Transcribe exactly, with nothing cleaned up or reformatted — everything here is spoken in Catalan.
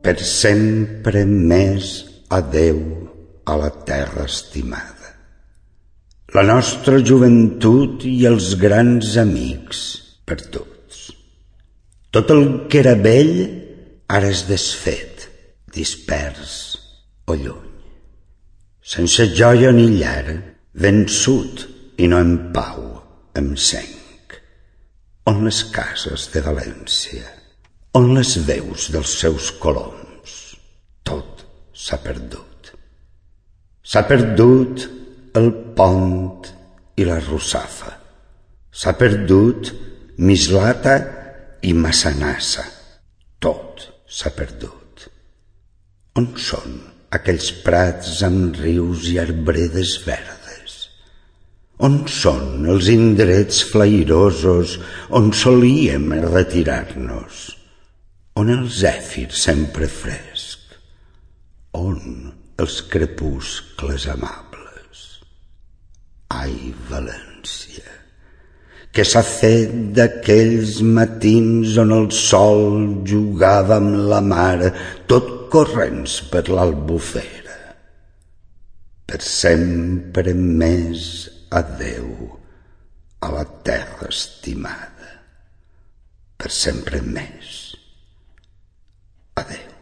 per sempre més adeu a la terra estimada. La nostra joventut i els grans amics perduts. Tot el que era vell ara és desfet, dispers o lluny. Sense joia ni llar, vençut i no en pau, em senc. On les cases de València? On les veus dels seus coloms? Tot s'ha perdut. S'ha perdut el pont i la russafa. S'ha perdut Mislata i Massanassa. Tot s'ha perdut. On són aquells prats amb rius i arbredes verdes? On són els indrets flairosos on solíem retirar-nos? On el zèfir sempre fresc? On els crepuscles amables? Ai, València, què s'ha fet d'aquells matins on el sol jugava amb la mar, tot corrents per l'Albufera? Per sempre més adeu a la terra estimada. Per sempre més adeu.